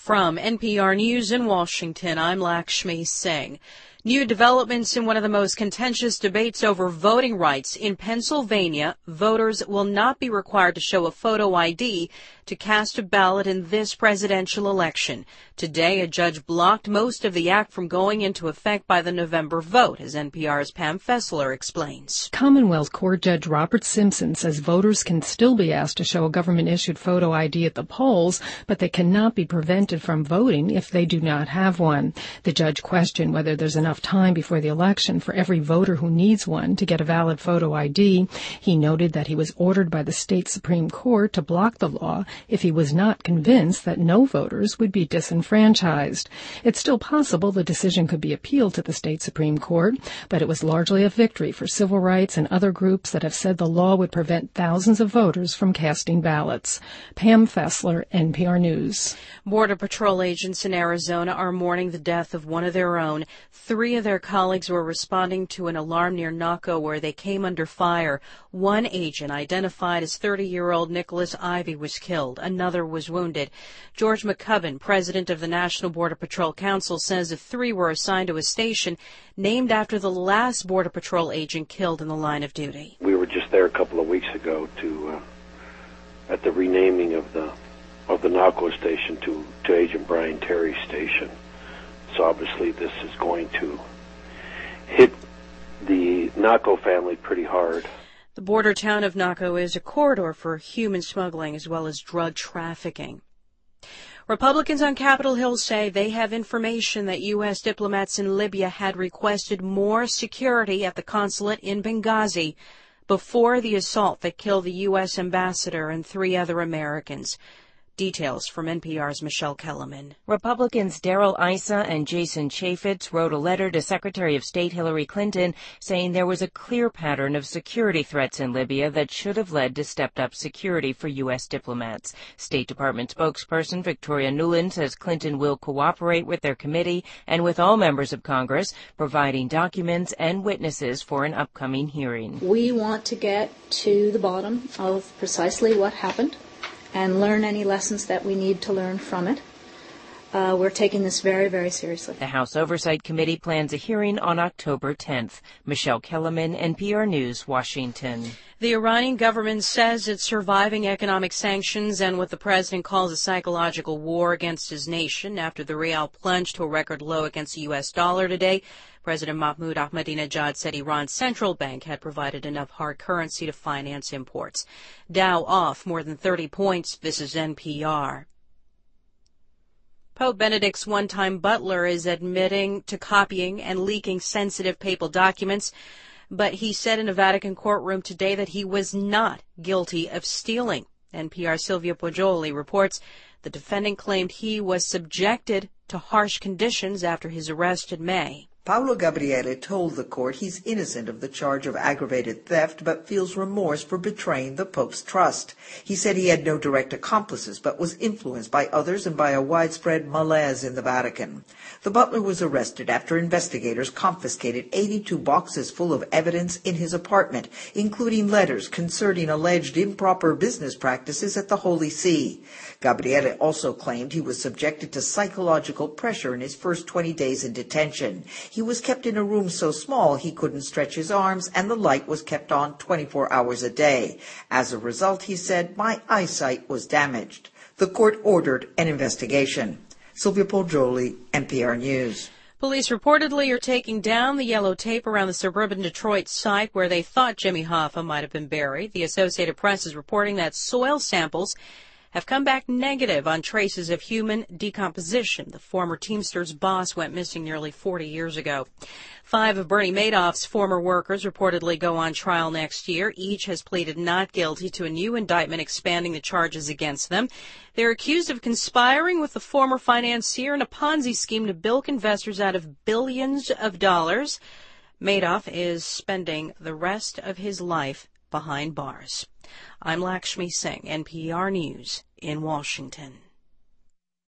From NPR News in Washington, I'm Lakshmi Singh. New developments in one of the most contentious debates over voting rights. In Pennsylvania, voters will not be required to show a photo ID to cast a ballot in this presidential election. Today, a judge blocked most of the act from going into effect by the November vote, as NPR's Pam Fessler explains. Commonwealth Court Judge Robert Simpson says voters can still be asked to show a government-issued photo ID at the polls, but they cannot be prevented from voting if they do not have one. The judge questioned whether there's enough time before the election for every voter who needs one to get a valid photo ID. He noted that he was ordered by the state Supreme Court to block the law if he was not convinced that no voters would be disenfranchised. It's still possible the decision could be appealed to the state Supreme Court, but it was largely a victory for civil rights and other groups that have said the law would prevent thousands of voters from casting ballots. Pam Fessler, NPR News. Border Patrol agents in Arizona are mourning the death of one of their own. 3 of their colleagues were responding to an alarm near Naco where they came under fire. One agent, identified as 30-year-old Nicholas Ivy, was killed. Another was wounded. George McCubbin, president of the National Border Patrol Council, says the 3 were assigned to a station named after the last Border Patrol agent killed in the line of duty. We were just there a couple of weeks ago at the renaming of the Naco station to Agent Brian Terry Station. So obviously this is going to hit the Naco family pretty hard. The border town of Naco is a corridor for human smuggling as well as drug trafficking. Republicans on Capitol Hill say they have information that U.S. diplomats in Libya had requested more security at the consulate in Benghazi before the assault that killed the U.S. ambassador and 3 other Americans. Details from NPR's Michelle Kellerman. Republicans Darrell Issa and Jason Chaffetz wrote a letter to Secretary of State Hillary Clinton saying there was a clear pattern of security threats in Libya that should have led to stepped-up security for U.S. diplomats. State Department spokesperson Victoria Nuland says Clinton will cooperate with their committee and with all members of Congress, providing documents and witnesses for an upcoming hearing. We want to get to the bottom of precisely what happened and learn any lessons that we need to learn from it. We're taking this very, very seriously. The House Oversight Committee plans a hearing on October 10th. Michelle Kellerman, NPR News, Washington. The Iranian government says it's surviving economic sanctions and what the president calls a psychological war against his nation after the rial plunged to a record low against the U.S. dollar today. President Mahmoud Ahmadinejad said Iran's central bank had provided enough hard currency to finance imports. Dow off more than 30 points. This is NPR. Pope Benedict's one-time butler is admitting to copying and leaking sensitive papal documents, but he said in a Vatican courtroom today that he was not guilty of stealing. NPR's Silvia Poggioli reports the defendant claimed he was subjected to harsh conditions after his arrest in May. Paolo Gabriele told the court he's innocent of the charge of aggravated theft, but feels remorse for betraying the Pope's trust. He said he had no direct accomplices, but was influenced by others and by a widespread malaise in the Vatican. The butler was arrested after investigators confiscated 82 boxes full of evidence in his apartment, including letters concerning alleged improper business practices at the Holy See. Gabriele also claimed he was subjected to psychological pressure in his first 20 days in detention. He was kept in a room so small he couldn't stretch his arms, and the light was kept on 24 hours a day. As a result, he said, my eyesight was damaged. The court ordered an investigation. Silvia Poggioli, NPR News. Police reportedly are taking down the yellow tape around the suburban Detroit site where they thought Jimmy Hoffa might have been buried. The Associated Press is reporting that soil samples have come back negative on traces of human decomposition. The former Teamsters boss went missing nearly 40 years ago. 5 of Bernie Madoff's former workers reportedly go on trial next year. Each has pleaded not guilty to a new indictment expanding the charges against them. They're accused of conspiring with the former financier in a Ponzi scheme to bilk investors out of billions of dollars. Madoff is spending the rest of his life behind bars. I'm Lakshmi Singh, NPR News in Washington.